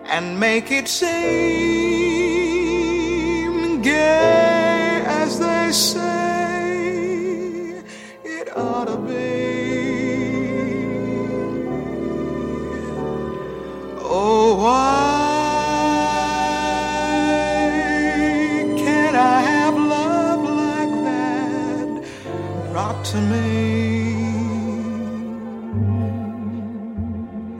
and make it seem gay as they say it ought to be. Oh, why can't I have love like that brought to me?